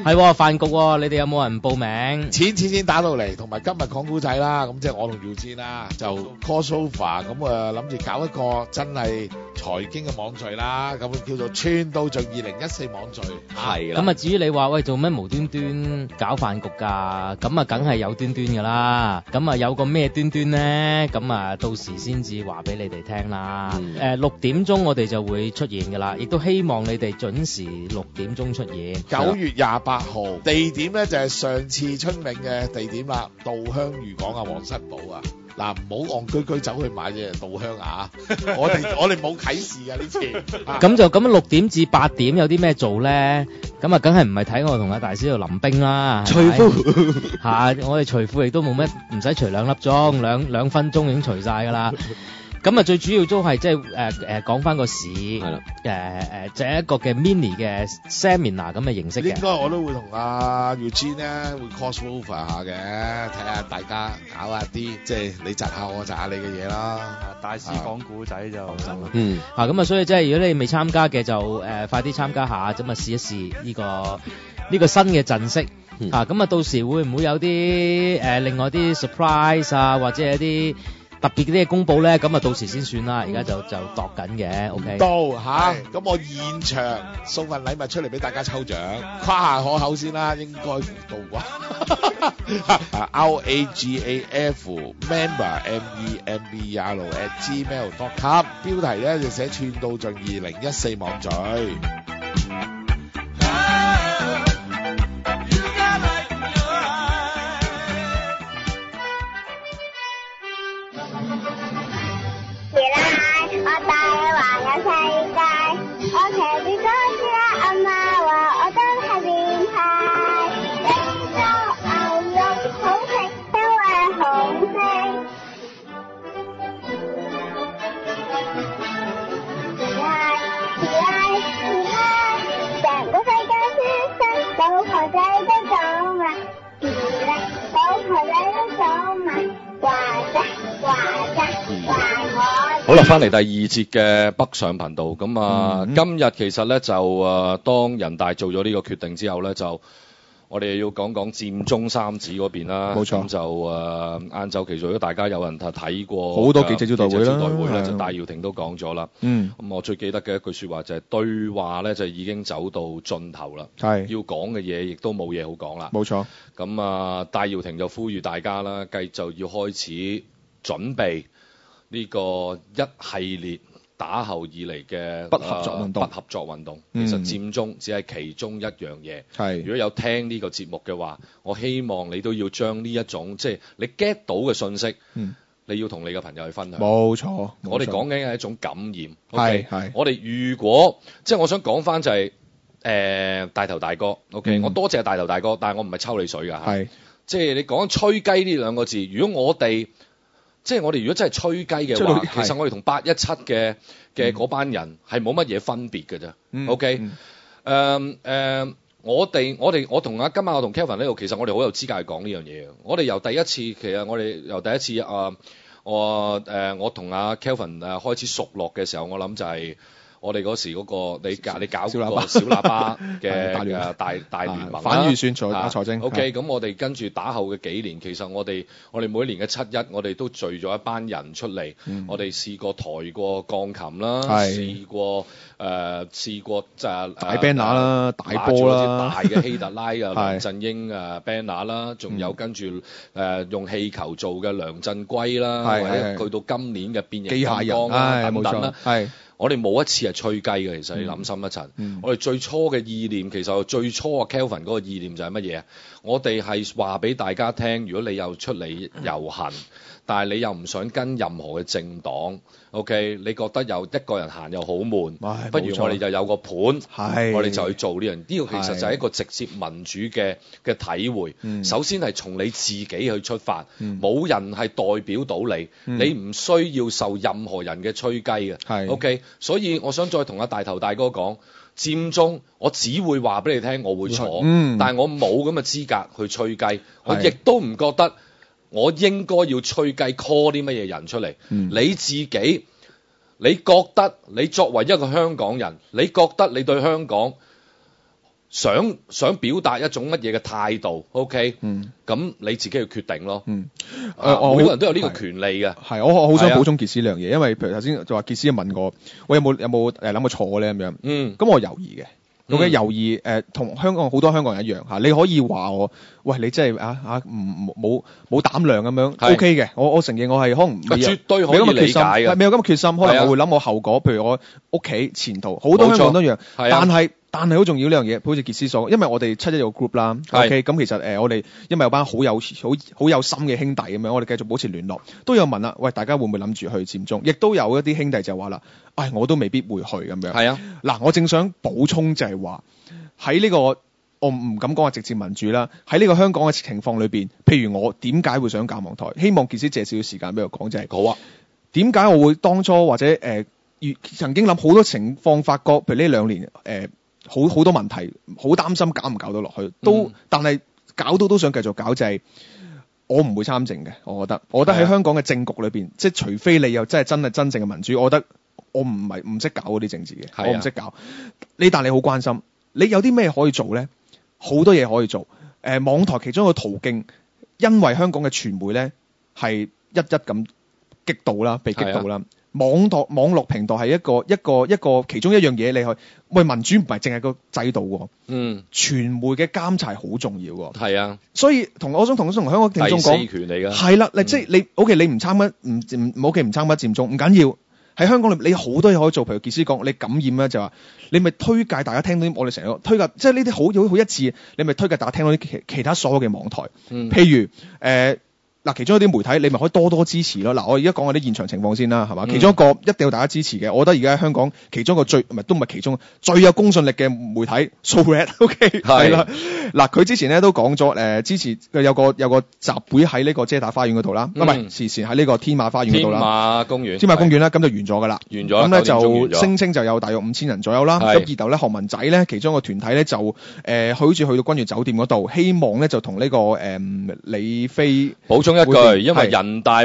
係喎飯局喎，你哋有冇人報名？ 錢打到嚟，同埋今日講古仔啦，咁即係我同耀先啦，就 crossover 咁諗住搞一個真係財經嘅網聚啦，咁叫做穿到盡2014網聚。 係啦。 咁啊，至於你話喂做咩無端端搞飯局㗎？咁啊，梗係有端端㗎啦。咁啊，有個咩端端咧？咁啊，到時先至話俾你哋聽啦。6點鐘我哋就會出現㗎啦，亦都希望你哋準時6點鐘出現。 9月28號，地點咧就係上次春茗嘅地點啦，稻香漁港啊，皇室堡啊。嗱，唔好戇居居走去買隻稻香啊！我哋冇啟示㗎呢次。 咁就咁6點至8點有啲咩做咧？咁啊，梗係唔係睇我同阿大師度淋冰啦？ 除褲嚇，我哋除褲亦都冇咩，唔使除2粒鐘，兩分鐘已經除曬㗎啦。咁啊，最主要都係即係講翻個市，係啦，就係一個嘅 mini 嘅 seminar 咁嘅形式嘅。 應該我都會同阿 Eugene 咧會 cross over 下嘅，睇下大家搞下啲即係你窒下我窒下你嘅嘢啦。 大師講古仔就咁啊，所以即係如果你未參加嘅就快啲參加下，咁啊試一試呢個新嘅陣式。咁啊到時會唔會有啲另外啲 surprise 啊，或者係一啲特別啲嘅公佈咧，咁啊到時先算啦，而家就度緊嘅 ，OK。 到嚇，咁我現場送份禮物出嚟俾大家抽獎，誇下可口先啦，應該到啩。RAGAF member member@gmail.com， 標題咧就寫串到盡2014網聚。 好啦，翻嚟第2節嘅北上頻道，咁啊，今日其實咧就當人大做咗呢個決定之後咧，就我哋要講佔中三子嗰邊啦。 冇錯。 咁就晏晝其實如果大家有人睇過好多記者招待會啦， 就戴耀廷都講咗啦。咁我最記得嘅一句説話就係對話咧就已經走到盡頭啦。係。要講嘅嘢亦都冇嘢好講啦。 冇錯。 咁啊，戴耀廷就呼籲大家啦，繼續要開始準備呢個一系列打後以嚟嘅不合作運動。 其實佔中只係其中一樣嘢。如果有聽呢個節目嘅話，我希望你都要將呢一種即係你 get 到嘅信息，你要同你嘅朋友去分享。 冇錯。 我哋講緊係一種感染。 係。 我哋如果即係我想講翻就係大頭大哥。OK，我多謝大頭大哥，但係我唔係抽你水㗎。係。即係你講吹雞呢兩個字，如果我哋即係我哋如果真係吹雞嘅話，其實我哋同817嘅嗰班人係冇乜嘢分別嘅啫。OK，我同今晚我同 Kelvin 呢度，其實我哋好有資格去講呢樣嘢。我哋由第一次，其實我哋由第一次我同阿 Kelvin 開始熟絡嘅時候，我諗就係我哋嗰時嗰個你搞嗰個小喇叭嘅大聯盟反預算財政。 OK， 咁我哋跟住打後嘅幾年，其實我哋每年嘅7·1，我哋都聚咗一班人出嚟。我哋試過抬過鋼琴啦，試過就大 banner 啦，大波啦， 大嘅希特拉嘅梁振英banner 啦，仲有跟住用氣球做嘅梁振歸啦，或者去到今年嘅變形金剛等等啦。我哋冇一次係吹雞嘅，其實你諗深一層。我哋最初嘅意念，其實最初啊 Kelvin 嗰個意念就係乜嘢啊？我哋係話俾大家聽，如果你又出嚟遊行，但係你又唔想跟任何嘅政黨 ，OK？ 你覺得又一個人行又好悶，不如我哋就有個盤，我哋就去做呢樣。呢個其實就係一個直接民主嘅體會。首先係從你自己去出發，冇人係代表到你，你唔需要受任何人嘅吹雞嘅。OK？所以我想再同阿大頭大哥講，佔中我只會話俾你聽，我會坐，但係我冇咁嘅資格去吹雞，我亦都唔覺得我應該要吹雞 call 啲乜嘢人出嚟。你自己，你覺得你作為一個香港人，你覺得你對香港想表達一種乜嘢嘅態度 ，OK，咁你自己去決定咯。每個人都有呢個權利嘅。 係，我好想補充傑斯呢樣嘢，因為譬如頭先就話傑斯問我，我有冇諗過錯咧咁樣。咁我猶豫嘅。OK，猶豫同香港好多香港人一樣嚇，你可以話我，喂，你真係冇膽量咁樣 OK 嘅，我承認我係可能絕對可以理解嘅， 未有咁嘅決心，可能我會諗我後果，譬如我屋企前途，好多香港都一樣，但係好重要呢樣嘢，好似傑斯所講，因為我哋7·1有 group 啦 ，OK， 咁其實我哋因為有班好有心嘅兄弟咁樣，我哋繼續保持聯絡，都有問啦，喂，大家會唔會諗住去佔中？亦都有一啲兄弟就話啦，我都未必會去咁樣。係啊，嗱，我正想補充就係話喺呢個我唔敢講話直接民主啦，喺呢個香港嘅情況裏邊，譬如我點解會想搞網台？希望傑斯借少少時間俾我講，就係好啊，點解我會當初或者曾經諗好多情況，發覺譬如呢2年好多問題，好擔心搞唔搞到落去，但係搞到都想繼續搞，就係我唔會參政嘅。我覺得喺香港嘅政局裏邊，即係除非你又真係真正嘅民主，我覺得我唔識搞嗰啲政治嘅，我唔識搞。但你好關心，你有啲咩可以做咧？好多嘢可以做。網台其中一個途徑，因為香港嘅傳媒咧係一咁激到啦，被激到啦。網絡平台係一個其中一樣嘢，你去民主唔係淨係個制度喎，傳媒嘅監察好重要喎。係啊，所以我想同香港聽眾講，第四權嚟㗎。係啦，即係你 OK， 你唔參加唔 OK， 唔參加佔中唔緊要。喺香港你好多嘢可以做，譬如傑斯講，你感染咧就話，你咪推介大家聽到我哋成日推介，即係呢啲好一致，你咪推介大家聽到啲其他所有嘅網台，譬如其中一啲媒體你咪可以多支持咯。我而家講下啲現場情況先啦，係嘛？其中一個一定要大家支持嘅，我覺得而家香港其中一個都唔係其中最有公信力嘅媒體 ，SoRad，OK， 係啦。佢之前咧都講咗支持佢有個集會喺呢個遮打花園嗰度啦，唔係時時喺呢個天馬花園嗰度啦。天馬公園啦，咁就完咗㗎啦。完咗。咁咧就聲稱就有大約5000人左右啦。咁然後咧學民仔咧其中一個團體咧就好似去到君悅酒店嗰度，希望咧就同呢個李飛補充一句，因為人大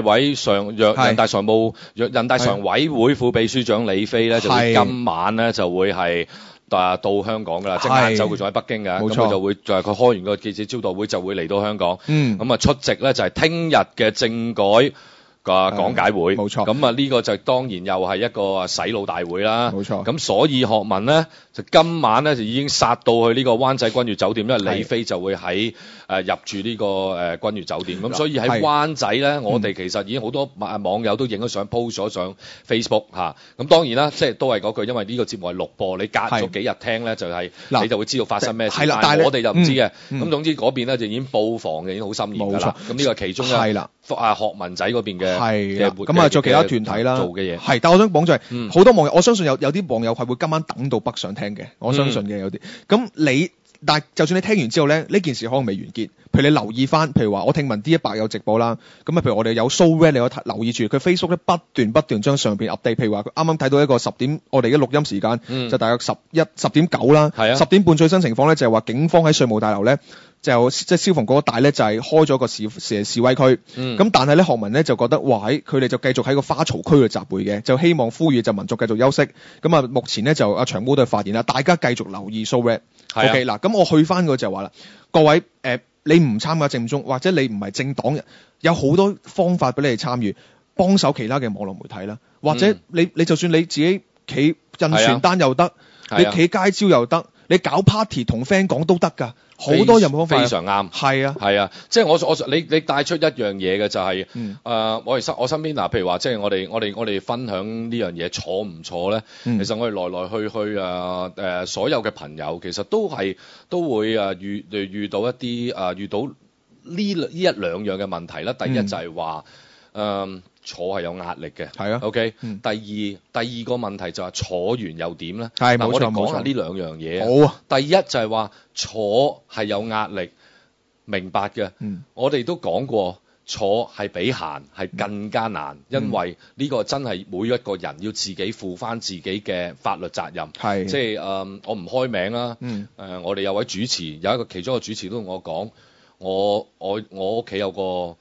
常委會副秘書長李飛咧就會今晚咧就會係到香港㗎啦，即係晏晝佢仲喺北京㗎，咁佢就會佢開完個記者招待會就會嚟到香港，咁出席咧就係聽日嘅政改講解會，冇錯。咁呢個就當然又係一個洗腦大會啦，冇錯。咁所以學民咧就今晚咧就已經殺到去呢個灣仔君悅酒店，因為李飛就會喺入住呢個君悅酒店。咁所以喺灣仔咧，我哋其實已經好多網友都影咗相 post 咗上 Facebook 嚇。咁當然啦，即係都係嗰句，因為呢個節目係錄播，你隔咗幾日聽咧就係你就會知道發生咩事。但係我哋就唔知嘅。咁總之嗰邊咧就已經布防嘅，已經好森嚴㗎啦。咁呢個其中嘅學民仔嗰邊嘅。咁做其他團體啦，做嘅嘢但我想講就係好多網友，我相信有啲網友係會今晚等到北上聽嘅，我相信嘅有啲。咁但係就算你聽完之後咧，呢件事可能未完結。譬如你留意翻，譬如話我聽聞 D100有直播啦，咁譬如我哋有 SoRad，你可以留意住佢 Facebook 咧不斷將上邊 update。譬如話佢啱啱睇到一個10點，我哋嘅錄音時間就大約10點9啦，10點半最新情況咧就係話警方喺稅務大樓咧。即係消防局嗰帶咧，就係開咗個示威區。咁但係咧，學民咧就覺得，哇！佢哋就繼續喺個花槽區度集會嘅，就希望呼籲就民族繼續休息。咁目前咧就阿長毛都係發言啦，大家繼續留意 SoRad。OK 嗱，咁我去翻個就話啦，各位你唔參加佔中，或者你唔係政黨人，有好多方法俾你哋參與，幫手其他嘅網絡媒體啦，或者你就算你自己企印傳單又得，你企街招又得，你搞 party 同 friend 講都得㗎。好多任何方法， 非常啱。係啊，即係你帶出一樣嘢嘅就係我身邊譬如話即係我哋分享呢樣嘢錯唔錯咧？其實我哋來來去去所有嘅朋友其實都會遇到一啲遇到呢一兩樣嘅問題啦。第一就係話坐係有壓力嘅，係啊 ，OK。第二個問題就係坐完又點咧？係冇錯，我哋講下呢兩樣嘢。好啊。第一就係話坐係有壓力，明白嘅。我哋都講過，坐係比閒係更加難，因為呢個真係每一個人要自己負翻自己嘅法律責任。係，即係我唔開名啦。我哋有位主持，其中一個主持都同我講，我屋企有個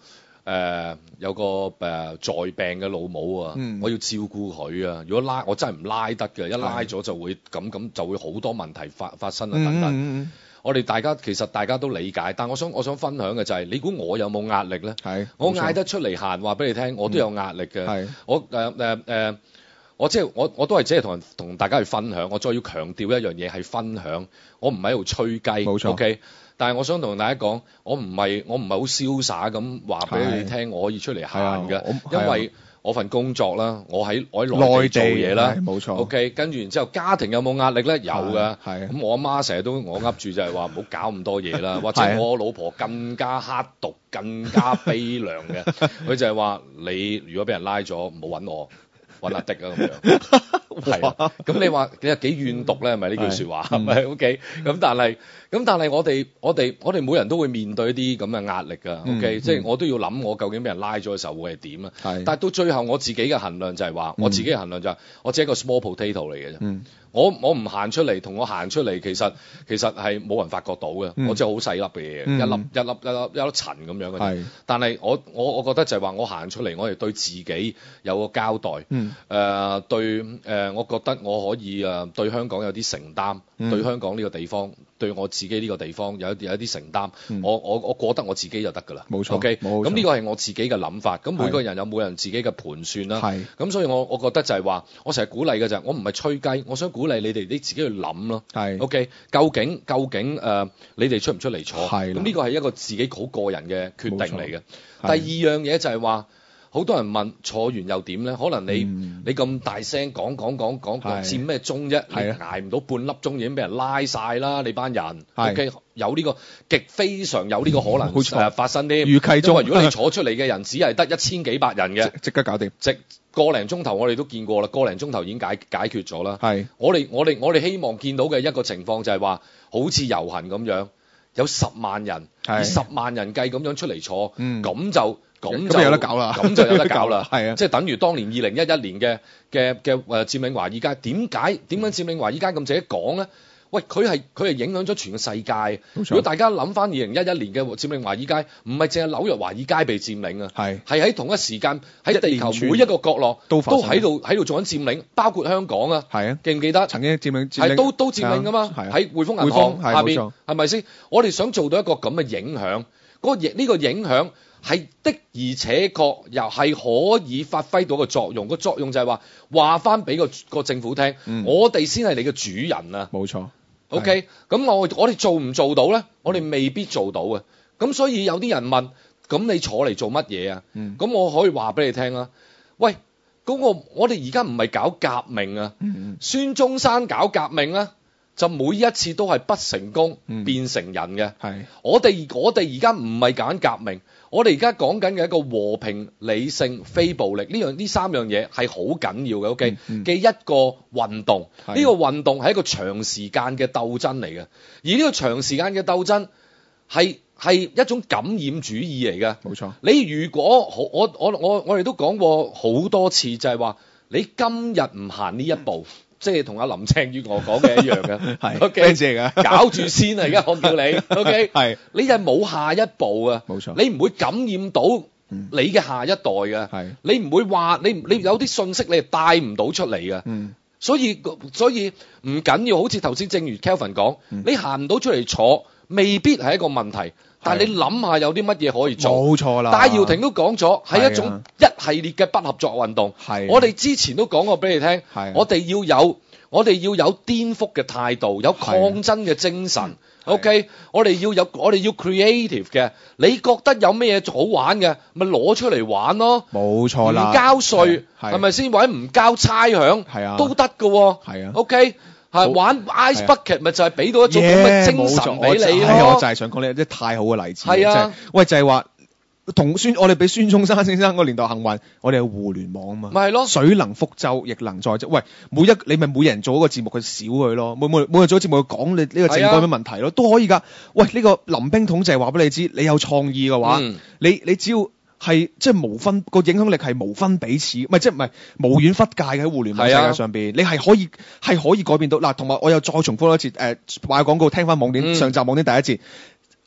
有個在病嘅老母啊，我要照顧佢啊。如果我真係唔拉得嘅，一拉咗就會咁就會好多問題發生啊等等。我哋其實大家都理解，但我想分享嘅就係，你估我有冇壓力咧？我嗌得出嚟閒話俾你聽，我都有壓力嘅。我都係只係同大家去分享。我再要強調一樣嘢係分享，我唔係喺度吹雞。冇錯。OK，但係我想同大家講，我唔係好瀟灑咁話俾你聽，我可以出嚟閒嘅，因為我份工作啦，我喺內地做嘢啦，冇錯。OK， 跟住然之後家庭有冇壓力咧？有㗎。咁我阿媽成日都我噏住就係話唔好搞咁多嘢啦，或者我老婆更加刻毒、更加悲涼嘅，佢就係話你如果俾人拉咗，唔好揾我。揾阿迪啊咁樣，係啊，咁你話你係幾怨毒咧？係咪呢句説話？係咪 OK？咁但係我哋每人都會面對一啲咁嘅壓力㗎。OK，即係我都要諗我究竟俾人拉咗嘅時候會係點啊？但係到最後我自己嘅衡量就係話，我自己嘅衡量就係我只係一個 small potato 嚟嘅啫。我唔行出嚟，同我行出嚟，其實係冇人發覺到嘅。我真係好細粒嘅嘢，一粒塵咁樣嘅。但係我覺得就係話我行出嚟，我哋對自己有個交代。我覺得我可以對香港有啲承擔，對香港呢個地方，對我自己呢個地方有一啲承擔。我過得我自己就得㗎啦。冇錯。OK，咁呢個係我自己嘅諗法。咁每個人有每人自己嘅盤算啦。咁所以我覺得就係話，我成日鼓勵嘅就係，我唔係吹雞，我想鼓勵你哋你自己去諗咯。OK， 究竟你哋出唔出嚟坐？咁呢個係一個自己好個人嘅決定嚟嘅。第二樣嘢就係話，好多人問坐完又點咧？可能你咁大聲講佔咩鐘啫？你捱唔到半粒鐘已經俾人拉晒啦！你班人 OK， 有呢個非常有呢個可能發生啲預期中。如果你坐出嚟嘅人只係得1000幾百人嘅，即刻搞掂，個零鐘頭我哋都見過啦，個零鐘頭已經解決咗啦。我哋希望見到嘅一個情況就係話，好似遊行咁樣，有10萬人，以10萬人計咁樣出嚟坐，咁就有得搞啦，咁就有得搞啦。即係等於當年2011年嘅佔領華爾街。點解佔領華爾街咁值得講咧？喂，佢係影響咗全個世界。如果大家諗翻2011年嘅佔領華爾街，唔係淨係紐約華爾街被佔領啊，係喺同一時間喺地球每一個角落都喺度做緊佔領，包括香港啊。記唔記得曾經佔領係都佔領噶嘛？喺匯豐銀行下邊係咪先？我哋想做到一個咁嘅影響，呢個影響係的而且確又係可以發揮到個作用。個作用就係話翻俾個政府聽，我哋先係你嘅主人啊。冇錯。OK， 咁我哋做唔做到咧？我哋未必做到嘅。咁所以有啲人問，咁你坐嚟做乜嘢啊？咁我可以話俾你聽啦。喂，我哋而家唔係搞革命啊。孫中山搞革命啊，就每一次都係不成功變成人嘅。我哋而家唔係搞緊革命。我哋而家講緊嘅一個和平、理性、非暴力呢三樣嘢係好緊要嘅。OK，嘅一個運動，呢個運動係一個長時間嘅鬥爭嚟嘅，而呢個長時間嘅鬥爭係一種感染主義嚟嘅。冇錯，你如果我哋都講過好多次，就係話你今日唔行呢一步。即係同阿林鄭月娥講嘅一樣嘅，係 OK 嚟嘅，搞住先啊！而家我叫你 OK， 係你係冇下一步啊，冇錯，你唔會感染到你嘅下一代嘅，係你唔會話你有啲信息你係帶唔到出嚟嘅，所以唔緊要，好似頭先正如 Kelvin 講，你行唔到出嚟坐，未必係一個問題。但係你諗下有啲乜嘢可以做？冇錯啦。戴耀廷都講咗，係一種一系列嘅不合作運動。係。我哋之前都講過俾你聽，我哋要有顛覆嘅態度，有抗爭嘅精神。OK， 我哋要 creative 嘅。你覺得有咩嘢好玩嘅，咪攞出嚟玩咯。冇錯啦。唔交稅係咪先？或者唔交差餉都得㗎喎。係啊。OK。係玩 ice bucket 咪就係俾到一種咁嘅精神俾你咯。我就係想講呢啲太好嘅例子。係啊，喂就係話我哋俾孫中山先生個年代幸運，我哋有互聯網啊嘛。咪係咯，水能覆舟，亦能載舟。喂，你咪每人做一個節目，佢少佢咯。每日做一個節目，去講你呢個政改嘅問題咯，都可以㗎。喂，呢個臨兵統制話俾你知，你有創意嘅話，你只要。係即係無分個影響力係無分彼此，唔係無遠弗屆嘅喺互聯網世界上邊，你係可以改變到嗱。同埋我又再重複一次，賣廣告聽翻網點上集網點第一節，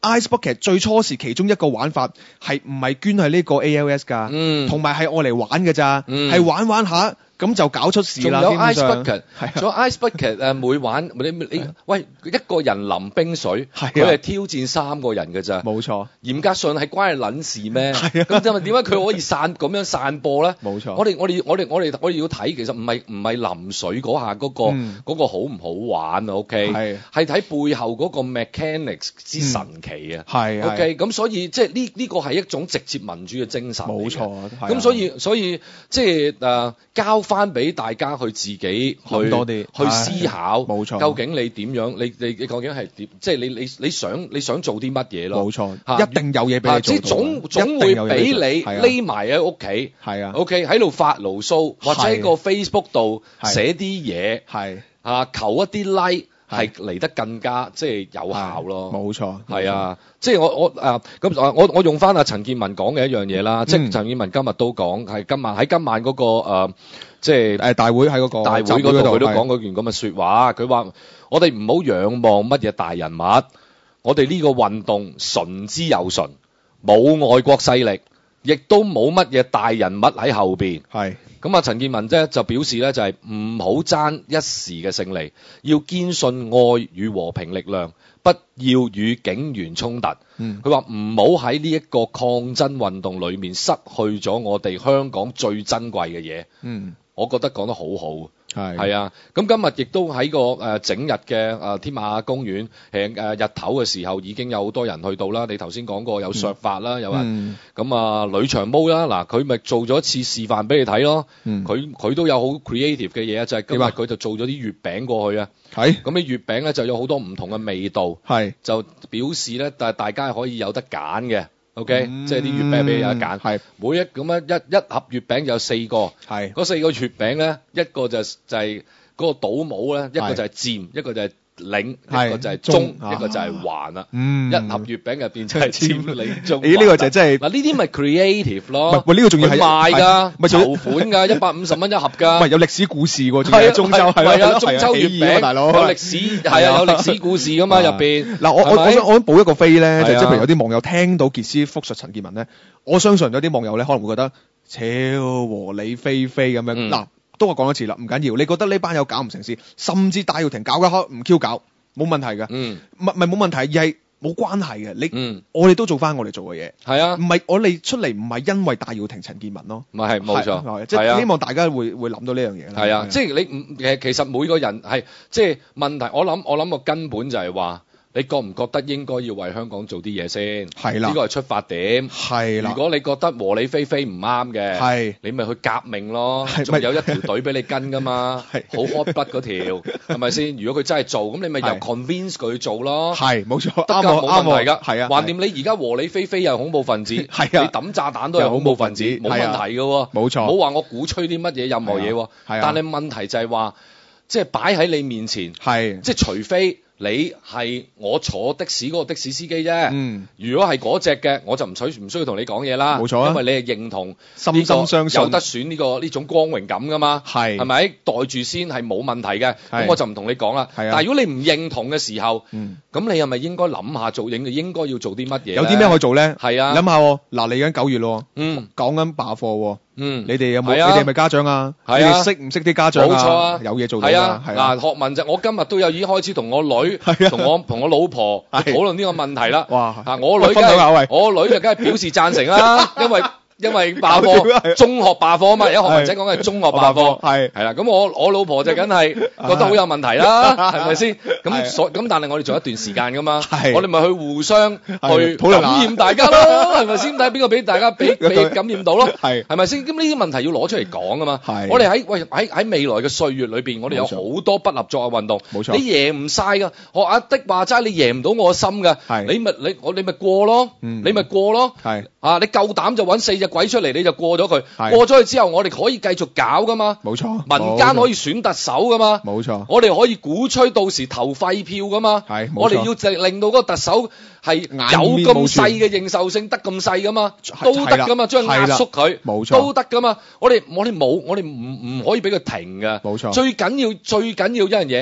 Ice Bucket 最初時其中一個玩法係唔係捐係呢個 ALS 㗎，同埋係愛嚟玩嘅咋，係玩下。咁就搞出事啦！ 仲有 Ice Bucket，仲有 Ice Bucket 每玩你喂一個人淋冰水，佢係挑戰3個人嘅咋。冇錯，嚴格上係關你撚事咩？係啊，咁點解佢可以咁樣散播咧？冇錯，我哋要睇，其實唔係淋水嗰下嗰個好唔好玩啊 ？OK，係睇背後嗰個 mechanics 之神奇啊！係 OK，咁所以即係呢個係一種直接民主嘅精神。冇錯，咁所以即係交翻俾大家去自己去多啲去思考，冇錯。究竟你點樣？你究竟係點？即係你想做啲乜嘢咯？冇錯，一定有嘢俾你做到。即係總會俾你匿埋喺屋企，係啊 ，OK 喺度發牢騷，或者喺個 Facebook 度寫啲嘢，係啊，求一啲 like。係嚟得更加即係有效咯，冇錯，係啊，即係我用翻阿陳健民講嘅一樣嘢啦，即係陳健民今日都講係今晚嗰個即係大會喺嗰個大會嗰度佢都講嗰段咁嘅説話，佢話我哋唔好仰望乜嘢大人物，我哋呢個運動純之又純，冇外國勢力，亦都冇乜嘢大人物喺後邊，係。咁啊，陳健民啫就表示咧，就係唔好爭一時嘅勝利，要堅信愛與和平力量，不要與警員衝突。佢話唔好喺呢一個抗爭運動裏面失去咗我哋香港最珍貴嘅嘢。我覺得講得好好。係啊，咁今日亦都喺個整日嘅天馬公園日頭嘅時候已經有好多人去到啦。你頭先講過有削髮啦，有人咁呂長毛啦，嗱佢咪做咗一次示範俾你睇咯。佢都有好 creative 嘅嘢，就係今日佢就做咗啲月餅過去啊。係咁啲月餅咧就有好多唔同嘅味道，係就表示咧，但係大家係可以有得揀嘅。OK，即係啲月餅俾你有得揀，係每一咁樣一盒月餅有4個，係嗰4個月餅咧，一個就係嗰個倒模咧，一個就係漸，一個就係領，一個就係中，一個就係橫啦。一盒月餅入邊就係漸領中。咦？呢個就真係嗱，呢啲咪 creative 咯。喂，呢個仲要係賣㗎，咪籌款㗎，150蚊一盒㗎。唔係有歷史故事喎，仲有中秋係啊，中秋月餅大佬有歷史係啊，有歷史故事㗎嘛入邊。嗱，我想補一個飛咧，就即係譬如有啲網友聽到傑斯復述陳健民咧，我相信有啲網友咧可能會覺得超和理非非咁樣嗱。都話講一次啦，唔緊要。你覺得呢班友搞唔成事，甚至戴耀廷搞一刻唔 Q 搞，冇問題嘅。唔係冇問題，而係冇關係嘅。我哋都做翻我哋做嘅嘢。係啊，唔係我哋出嚟唔係因為戴耀廷、陳健民咯。唔係冇錯，即係希望大家會諗到呢樣嘢啦。係啊，即係你其實每個人係即係問題。我諗個根本就係話。你覺唔覺得應該要為香港做啲嘢先？係啦，呢個係出發點。係啦，如果你覺得和理非非唔啱嘅，係你咪去革命咯。仲有一條隊俾你跟噶嘛，好開筆嗰條係咪先？如果佢真係做，咁你咪由 convince 佢做咯。係冇錯，啱冇問題㗎。係啊，橫掂你而家和理非非又係恐怖分子，係啊，你抌炸彈都係恐怖分子，冇問題㗎喎。冇錯，唔好話我鼓吹啲乜嘢任何嘢喎。係啊，但係問題就係話，即係擺喺你面前，係即係除非。你係我坐的士嗰個的士司機啫。如果係嗰隻嘅，我就唔需要同你講嘢啦。冇錯，因為你係認同深深相信有得選呢種光榮感噶嘛。係咪袋住先係冇問題嘅？咁我就唔同你講啦。但係如果你唔認同嘅時候，咁你係咪應該諗下應該要做啲乜嘢？有啲咩可以做咧？係啊，諗下嗱，嚟緊9月咯。講緊罷課喎。你哋有冇？你哋係咪家長啊？你哋識唔識啲家長啊？冇錯啊，有嘢做到啊。嗱，學問就我今日都有已經開始同我女。同我老婆討論呢個問題啦。哇！我女就梗係表示贊成啦，因為罷課，中學罷課啊嘛。而家學文仔講嘅係中學罷課，係啦。咁我老婆就梗係覺得好有問題啦，係咪先？咁但係我哋做一段時間噶嘛，我哋咪去互相去感染大家咯，係咪先？睇邊個俾大家俾感染到咯，係咪先？咁呢啲問題要攞出嚟講噶嘛。我哋喺未來嘅歲月裏邊，我哋有好多不合作嘅運動，冇錯，你贏唔晒噶。學阿的話齋，你贏唔到我心噶，你咪過咯，你咪過咯，係啊，你夠膽就揾4隻鬼出嚟，你就過咗佢。過咗去之後，我哋可以繼續搞噶嘛。冇錯，民間可以選特首噶嘛。冇錯，我哋可以鼓吹到時投廢票噶嘛。係，我哋要令到嗰個特首係有咁細嘅認受性，得咁細噶嘛，都得噶嘛，將壓縮佢，冇錯，都得噶嘛。我哋唔可以俾佢停噶。冇錯，最緊要一樣嘢。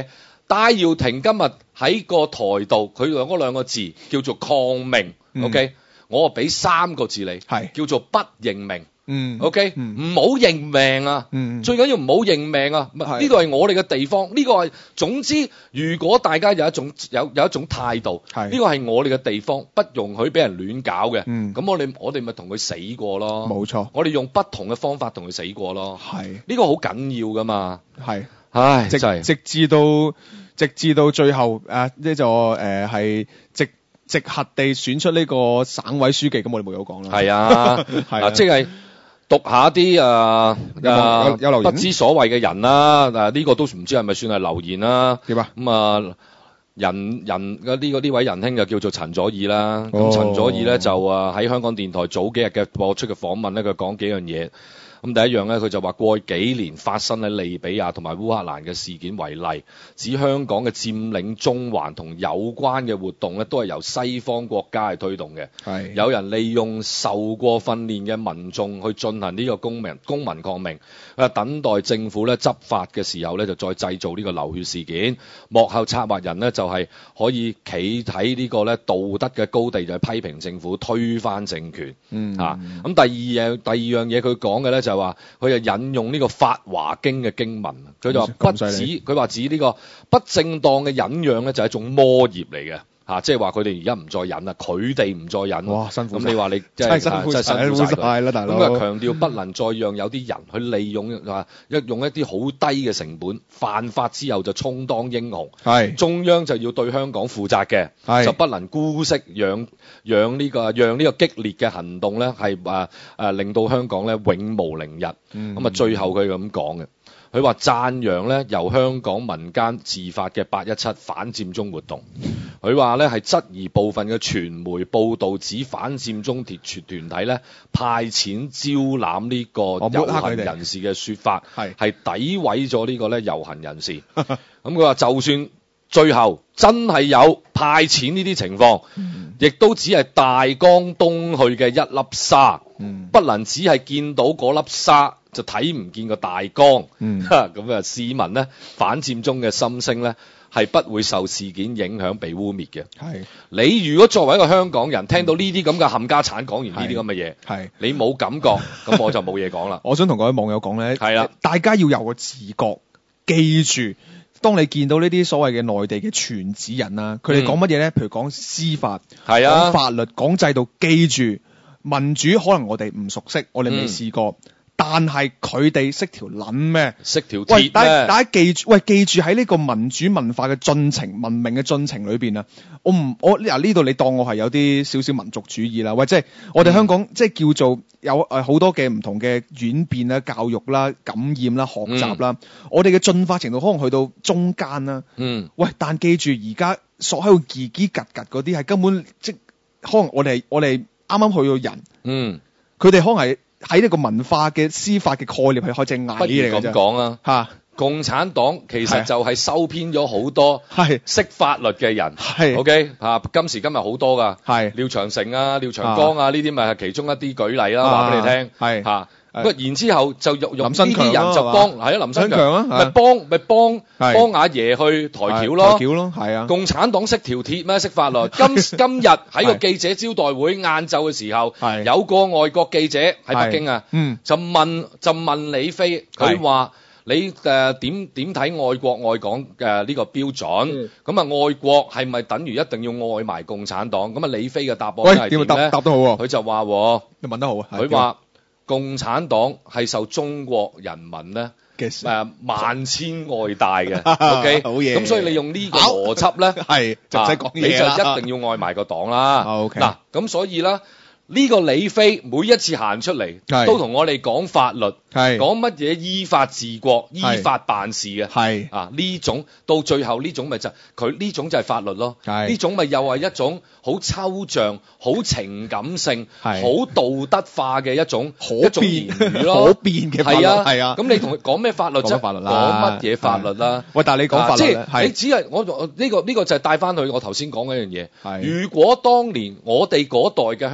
戴耀廷今日喺個台度，佢用嗰兩個字叫做抗命。OK， 我俾3個字你，叫做不認命。OK， 唔好認命啊！最緊要唔好認命啊！呢個係我哋嘅地方，呢個係總之，如果大家有一種態度，呢個係我哋嘅地方，不容許俾人亂搞嘅。咁我哋咪同佢死過咯。冇錯，我哋用不同嘅方法同佢死過咯。呢個好緊要噶嘛。唉，直至到最後呢就係直轄地選出呢個省委書記，咁我哋冇有講啦。係啊，即係。讀下啲有留言不知所謂嘅人啦，呢個都唔知係咪算係留言啦。點啊？咁呢位仁兄就叫做陳佐義啦。咁陳佐義咧就喺香港電台早幾日嘅播出嘅訪問咧，佢講幾樣嘢。咁第一樣咧，佢就話過去幾年發生喺利比亞同埋烏克蘭嘅事件為例，指香港嘅佔領中環同有關嘅活動咧，都係由西方國家去推動嘅。有人利用受過訓練嘅民眾去進行呢個公民抗命，等待政府咧執法嘅時候咧，就再製造呢個流血事件。幕後策劃人呢，就係可以企喺呢個咧道德嘅高地，就係批評政府推翻政權。咁第二樣嘢佢講嘅咧就係話佢就引用呢個法華經嘅經文，佢就話佢話指呢個不正當嘅忍讓咧就係一種魔業嚟嘅。即係話佢哋而家唔再忍啦，佢哋唔再忍。哇，辛苦！咁你話你真係辛苦晒啦，大佬。咁佢強調不能再讓有啲人去利用用一啲好低嘅成本犯法之後就充當英雄。中央就要對香港負責嘅，就不能姑息讓呢個激烈嘅行動咧係令到香港咧永無寧日。咁最後佢咁講嘅。佢話讚揚咧由香港民間自發嘅817反佔中活動，佢話咧係質疑部分嘅傳媒報導指反佔中團體咧派錢招攬呢個遊行人士嘅說法，係詆毀咗呢個咧遊行人士。咁佢話就算最後真係有派錢呢啲情況，亦都只係大江東去嘅一粒沙，不能只係見到嗰粒沙就睇唔見個大江。咁市民呢反佔中嘅心聲呢係不會受事件影響被污蔑嘅。你如果作為一個香港人，聽到呢啲咁嘅冚家產講完呢啲咁嘅嘢，你冇感覺，咁我就冇嘢講啦。 我想同各位網友講呢，大家要有個自覺，記住。當你見到呢啲所謂嘅內地嘅傳旨人啊，佢哋講乜嘢咧？譬如講司法、講法律、講制度，記住民主可能我哋唔熟悉，我哋未試過，但係佢哋識條撚咩？ 識條鐵咩？ 大家記住喺呢個民主文化嘅進程、文明嘅進程裏邊啊！我呢度你當我係有啲少少民族主義啦，或者係我哋香港即係叫做有好多嘅唔同嘅演變啦、教育啦、感染啦、學習啦，我哋嘅進化程度可能去到中間啦。但記住而家所喺度嘰嘰格格嗰啲係根本即可能我哋啱啱去到人，佢哋可能係喺呢個文化嘅司法嘅概念係開隻蟻嚟嘅啫。 咁講啊，共產黨其實就係收編咗好多識法律嘅人。OK 今時今日好多噶，廖長成啊、廖長江啊呢啲咪係其中一啲舉例啦，話俾你聽。然之後就用呢啲人就幫林新強啊，咪幫阿爺去抬轎咯。共產黨識條鐵咩？識法律。今日喺個記者招待會晏晝嘅時候，有個外國記者喺北京啊，就問李飛，佢話你點睇愛國愛港嘅呢個標準？咁愛國係咪等於一定要愛埋共產黨？咁李飛嘅答案係點咧？答得好喎。佢就話你問得好啊。佢話共產黨係受中國人民咧萬千愛戴嘅。OK， 好嘢。咁所以你用呢個邏輯咧，就唔使講嘢，你就一定要愛埋個黨啦。嗱，咁所以咧。呢個李飛每一次行出嚟，都同我哋講法律，講乜嘢依法治國、依法辦事嘅。呢種到最後呢種咪就佢呢種就係法律咯。呢種咪又係一種好抽象、好情感性、好道德化嘅一種言語咯。可變嘅法律。係啊。咁你同佢講咩法律啫？講乜嘢法律啦？喂，但係你講法律即係你只係我呢個就係帶翻去我頭先講嘅一樣嘢。如果當年我哋嗰代嘅香港人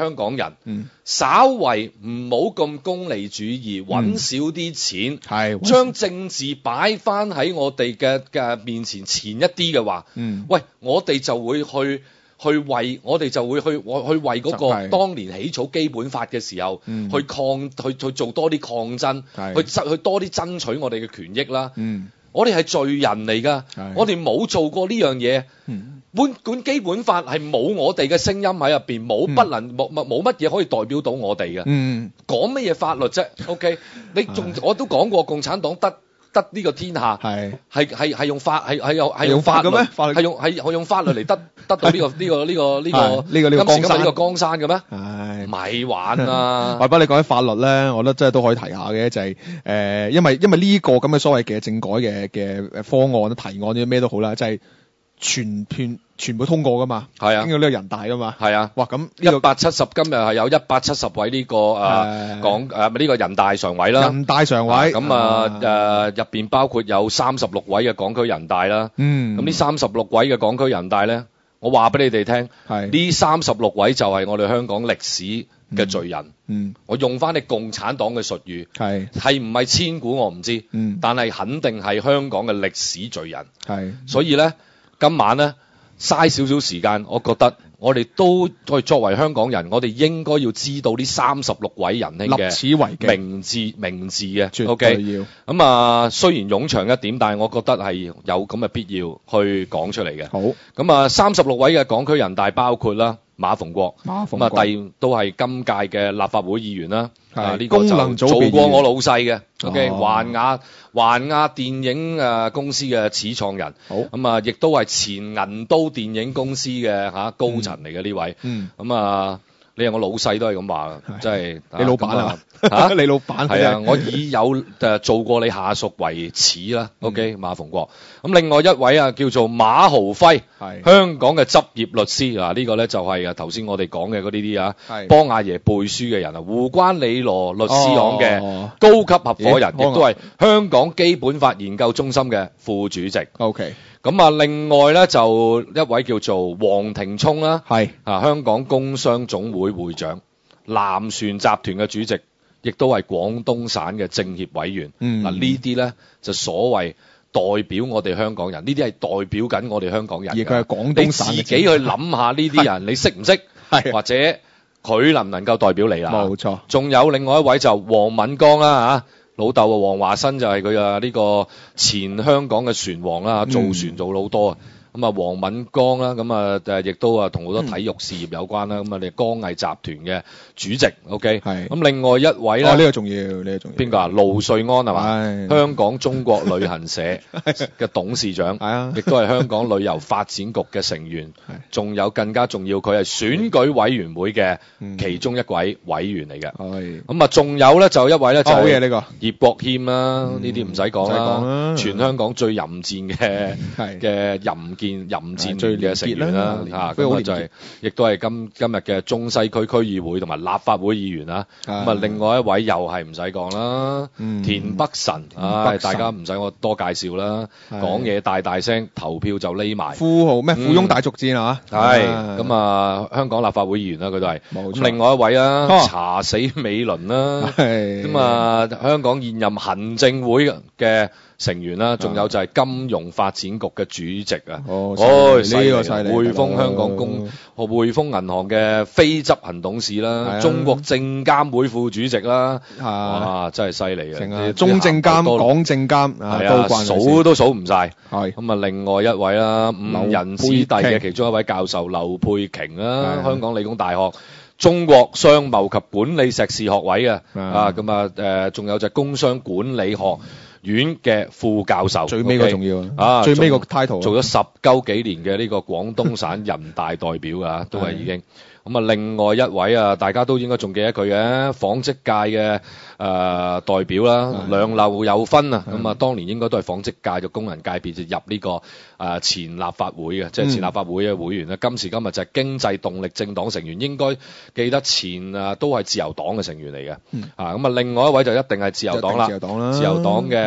人，稍為唔好咁功利主義，揾少啲錢，將政治擺翻喺我哋嘅面前一啲嘅話，喂，我哋就會去為嗰個當年起草基本法嘅時候，去做多啲抗爭，去多啲爭取我哋嘅權益啦。我哋係罪人嚟㗎，我哋冇做過呢樣嘢。本基本法係冇我哋嘅聲音喺入邊，冇乜嘢可以代表到我哋嘅。講乜嘢法律啫 ？OK， 我都講過，共產黨得呢個天下係用法用法嘅咩？係用法律嚟得到呢個今時今日呢個江山嘅咩？咪玩啊！ 話俾你講起法律咧，我覺得真係都可以提下嘅，就係因為呢個咁嘅所謂嘅政改嘅方案、提案啲咩都好啦，就係全部通過噶嘛，係啊，經過呢個人大噶嘛，係啊，哇咁 170今日係有170位呢個呢個人大常委啦， 人大常委咁入邊包括有36位嘅港區人大啦，咁呢36位嘅港區人大咧，我話俾你哋聽，呢36位就係我哋香港歷史嘅罪人，我用翻你共產黨嘅術語，係唔係千古我唔知，但係肯定係香港嘅歷史罪人，所以咧今晚咧。嘥少少時間，我覺得我哋都作為香港人，我哋應該要知道呢36位仁兄嘅名字嘅。OK， 咁雖然冗長一點，但係我覺得係有咁嘅必要去講出嚟嘅。好，咁36位嘅港區人大包括啦馬逢國，都係今屆嘅立法會議員啦。呢個就做過我老細嘅。OK， 環亞電影公司嘅始創人，咁亦都係前銀都電影公司嘅高層嚟嘅呢位，你係我老細都係咁話，即係你老闆啊？你老闆係啊，我以有做過你下屬為恥啦。OK， 馬逢國。咁另外一位叫做馬豪輝，香港嘅執業律師嗱，呢個咧就係頭先我哋講嘅嗰啲幫阿爺背書嘅人啊，胡關理羅律師行嘅高級合夥人，亦都係香港基本法研究中心嘅副主席。OK。咁另外咧就一位叫做黃庭聰啦，香港工商總會會長，南船集團嘅主席，亦都係廣東省嘅政協委員。呢啲咧就所謂代表我哋香港人，呢啲係代表緊我哋香港人。而佢係廣東省嘅，你自己去諗下呢啲人，你識唔識？或者佢能唔能夠代表你啦？冇錯。仲有另外一位就黃敏剛啦嚇。老豆黃華新就係佢呢個前香港嘅船王啦，造船做好多啊。咁黃敏剛啦，咁亦都同好多體育事業有關啦。咁你江毅集團嘅主席 ，OK。咁另外一位咧， 呢個重要，呢個重要。 邊個啊？盧瑞安係嘛？香港中國旅行社嘅董事長，亦都係香港旅遊發展局嘅成員。仲有更加重要，佢係選舉委員會嘅其中一位委員嚟嘅。咁仲有咧就一位咧就係呢個葉國謙啦，呢啲唔使講啦，全香港最淫賤嘅淫賤最嘅成員啦，咁就係亦都係今日嘅中西區區議會同埋立法會議員啦。咁另外一位又係唔使講啦，田北辰，大家唔使我多介紹啦，講嘢大聲，投票就匿埋。 富豪咩？富翁大續戰啊！ 係咁香港立法會議員啦，佢都係。咁另外一位查死美倫啦，咁香港現任行政會嘅成員啦，仲有就係金融發展局嘅主席啊！呢個犀利！匯豐香港匯豐銀行嘅非執行董事啦，中國證監會副主席啦，哇！真係犀利啊！ 中證監、港證監， 數都數唔晒。咁另外一位啦，五人師弟嘅其中一位教授劉佩瓊啦，香港理工大學中國商貿及管理碩士學位嘅，仲有就係工商管理學院嘅副教授， 最尾個重要最尾個 title 做咗10幾年嘅呢個廣東省人大代表啊，都係已經。另外一位大家都應該仲記得佢嘅紡織界嘅代表啦，梁劉有芬啊，當年應該都係紡織界嘅工人界別就入呢個前立法會嘅，即係前立法會嘅會員啦。今時今日就係經濟動力政黨成員，應該記得前都係自由黨嘅成員嚟嘅。另外一位就一定係自由黨啦，自由黨嘅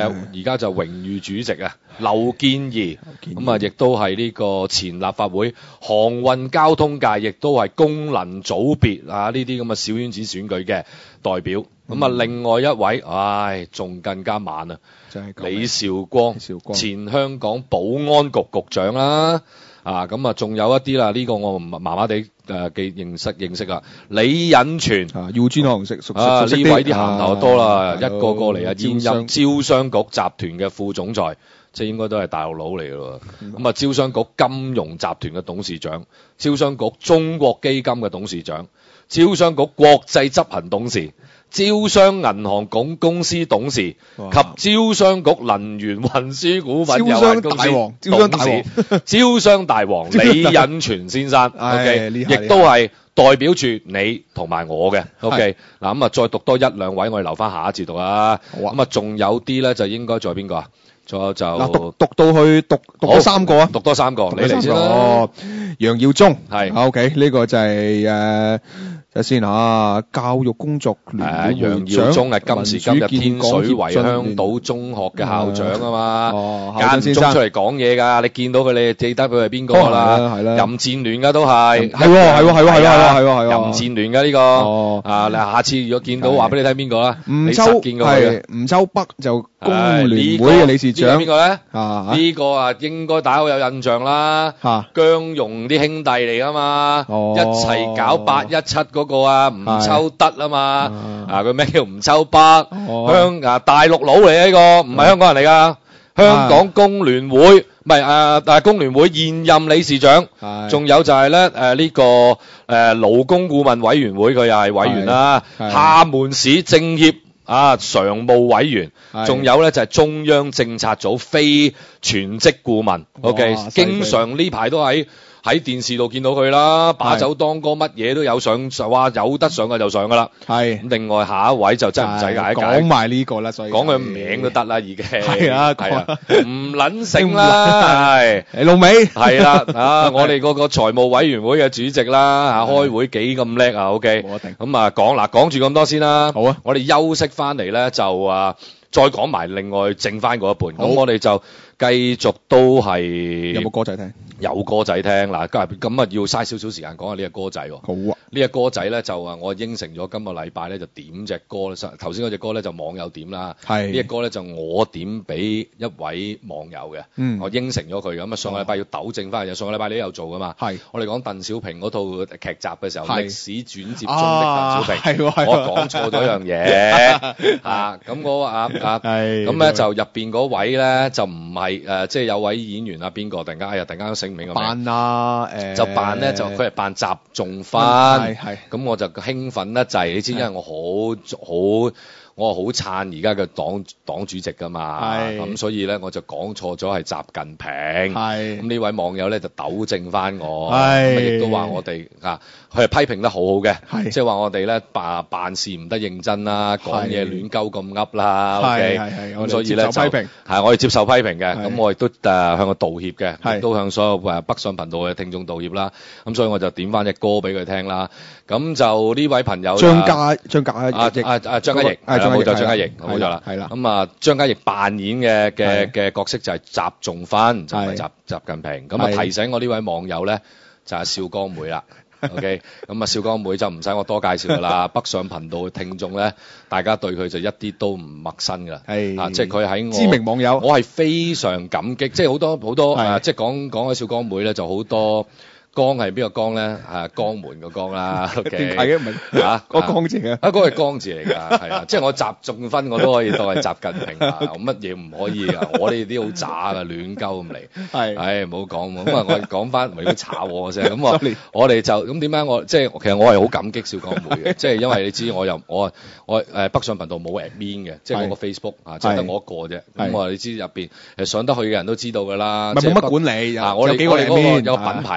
而家就榮譽主席啊，劉健儀，咁啊亦都係呢個前立法會航運交通界，亦都係功能組別啊呢啲咁嘅小圈子選舉嘅代表。咁啊，另外一位，仲更加猛啊，李兆光，前香港保安局局長啦。咁啊，仲有一啲啦，呢個我麻麻地嘅認識啦。李隱全耀尊可能熟悉呢位啲銜頭多啦，一個過嚟啊，現任招商局集團嘅副總裁，即係應該都係大陸佬嚟嘅咯。咁啊，招商局金融集團嘅董事長，招商局中國基金嘅董事長，招商局國際執行董事，招商銀行總公司董事及招商局能源運輸股份有限公司董事，招商大王李隱全先生，OK，亦都係代表住你同埋我嘅，OK，嗱咁啊，再讀多一兩位，我哋留翻下一節讀啊。咁啊，仲有啲咧就應該再邊個啊？仲有就讀到去讀多三個啊， 讀多三個，你嚟先啦。 楊耀忠係 OK，呢個就係睇先嚇，教育工作聯會會長， 楊耀忠係今時今日天水圍香島中學嘅校長啊嘛，間唔中出嚟講嘢㗎，你見到佢你記得佢係邊個啦？係啦，淫戰聯㗎都係，係淫戰聯㗎呢個。你下次如果見到話俾你睇邊個啦？ 吳秋北就工聯會嘅理事長。 邊個咧？呢個應該大家好有印象啦。姜蓉啲兄弟嚟㗎嘛，一齊搞817嗰個吳秋德啊嘛，佢咩叫吳秋北？大陸佬嚟呢個，唔係香港人嚟㗎。香港工聯會唔係工聯會現任理事長，仲有就係咧呢個勞工顧問委員會佢又係委員啦，廈門市政協常務委員，仲有咧就係中央政策組非全職顧問。OK， 經常呢排都喺電視度見到佢啦，把酒當歌，乜嘢都有上，話有得上嘅就上噶啦。係咁，另外下一位就真係唔使解， 講埋呢個啦，所以講佢名都得啦，已經係啊， 唔撚姓啦，係你老味係啦，我哋嗰個財務委員會嘅主席啦，開會幾咁叻啊 ，OK，咁啊講住咁多先啦，好啊，我哋休息翻嚟咧就再講埋另外剩翻嗰一半，咁我哋就繼續都係有冇歌仔聽？ 有歌仔聽嗱，咁要嘥少少時間講下呢個歌仔喎。好啊，呢個歌仔咧就我應承咗今個禮拜咧就點隻歌，頭先嗰隻歌咧就網友點啦，呢隻歌咧就我點俾一位網友嘅，我應承咗佢咁啊，上個禮拜要糾正翻嘅，上個禮拜你都有做噶嘛，我哋講鄧小平嗰套劇集嘅時候，歷史轉接中的鄧小平，我講錯咗樣嘢咁咁咧就入邊嗰位咧就唔係即係有位演員邊個突然間醒唔明個名扮就扮咧就佢係扮習仲勳，咁我就興奮得滯，你知因為我好撐而家嘅黨主席噶嘛，咁所以咧我就講錯咗係習近平，咁呢位網友咧就糾正翻我，亦都話我哋佢係批評得好好嘅，即係話我哋咧辦事唔得認真啦，講嘢亂鳩咁噏啦，OK，咁所以咧就我哋接受批評嘅，咁我亦都向佢道歉嘅，亦都向所有北上頻道嘅聽眾道歉啦，咁所以我就點翻隻歌俾佢聽啦，咁就呢位朋友張家奕冇咗張家奕，冇咗啦，咁張家奕扮演嘅角色就係習仲勳，就唔係習近平，咁提醒我呢位網友咧就係少江妹啦。OK， 咁少江妹就唔使我多介紹噶啦，北上頻道嘅聽眾咧，大家對佢就一啲都唔陌生噶啦，即係佢喺我知名網友， 我係非常感激，即係好多即係講起少江妹咧就好多。江係邊個江咧？江門個江啦。點解嘅？唔係個江字嘅。 嗰個係江字嚟㗎，係即係我習仲勳我都可以當係習近平我乜嘢唔可以㗎？我哋啲好渣㗎，亂鳩咁嚟。唔好講咁我講翻，唔好炒我先。咁我哋就咁點解即係其實我係好感激少江妹嘅，即係因為你知我北上頻道冇 admin 嘅，即係我個 Facebook 就得我一個啫。咁你知入邊上得去嘅人都知道㗎啦。 冇乜管理。 我哋嗰個有品牌效應。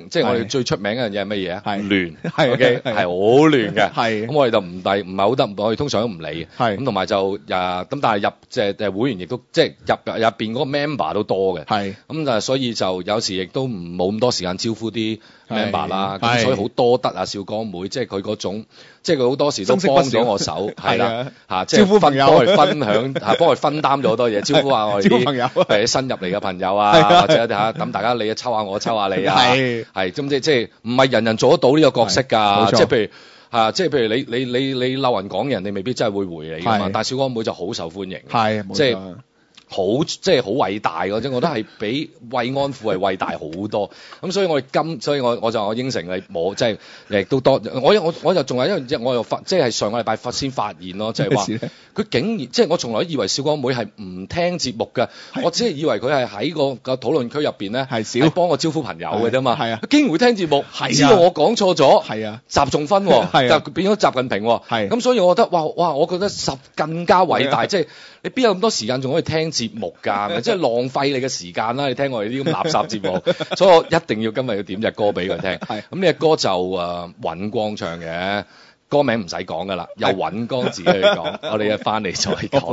即係我哋最出名嘅樣嘢係乜嘢啊？ 係亂，OK 係好亂嘅。係咁我哋就唔係好得，我哋通常都唔理。係咁同埋就咁，但係入即係會員亦都即係入邊嗰個 member 都多嘅。係咁就所以就有時亦都冇咁多時間招呼啲 member 啦。咁所以好多得啊，少哥妹即係佢嗰種，即係佢好多時都幫咗我手，係啦嚇，即係招呼朋友，幫佢分享嚇，幫佢分擔咗好多嘢，招呼下我哋啲新入嚟嘅朋友啊，或者嚇等大家你抽下我，抽下你啊，係咁即係唔係人人做得到呢個角色㗎，即係譬如即係譬如你鬧人講人哋未必真係會回你㗎嘛，但係小哥妹就好受歡迎，係即係。即係好偉大嘅，即係我覺得係比慰安婦係偉大好多。咁所以我應承你冇，即係亦都多。我就仲有一樣嘢，我又即係上個禮拜先發現咯，即係話佢竟然即係我從來都以為小哥妹係唔聽節目嘅，我只係以為佢係喺個討論區入邊咧係幫我招呼朋友嘅啫嘛。係啊，佢竟然會聽節目，知道我講錯咗，係啊，習仲勳就變咗習近平喎。係咁，所以我覺得哇，我覺得更加偉大，即係你邊有咁多時間仲可以聽節目㗎？即係浪費你嘅時間啦！你聽我哋啲咁垃圾節目，所以我一定要今日要點隻歌俾佢聽。係咁呢隻歌就尹光唱嘅，歌名唔使講㗎啦，由尹光自己去講。我哋一翻嚟再講。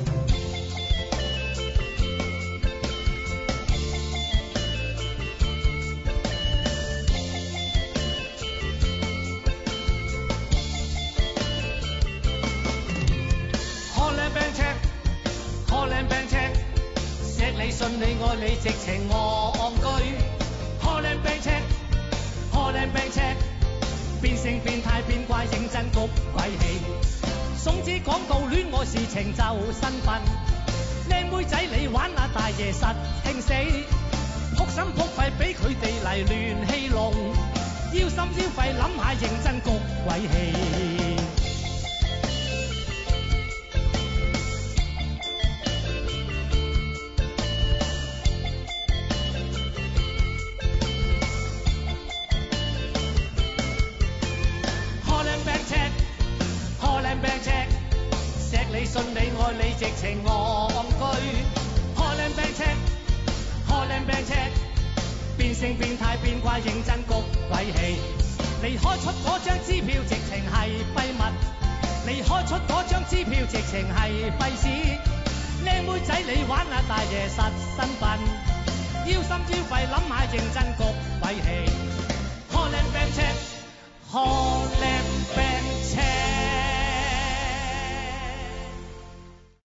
信你愛你直情我戇居，可憐病赤，可憐病赤，變性變態變怪認真谷鬼氣，總之講到戀愛事情就身份，靚妹仔你玩下大爺實聽死，撲心撲肺俾佢哋嚟亂戲弄，腰心腰肺諗下認真谷鬼氣。信你愛你直情我戇居，可憐病赤，可憐病赤，變性變態變怪認真谷鬼氣，你開出嗰張支票直情係廢物，你開出嗰張支票直情係廢紙，靚妹仔你玩下大爺實身份，腰心腰肺諗下認真谷鬼氣，可憐病赤，可憐病赤。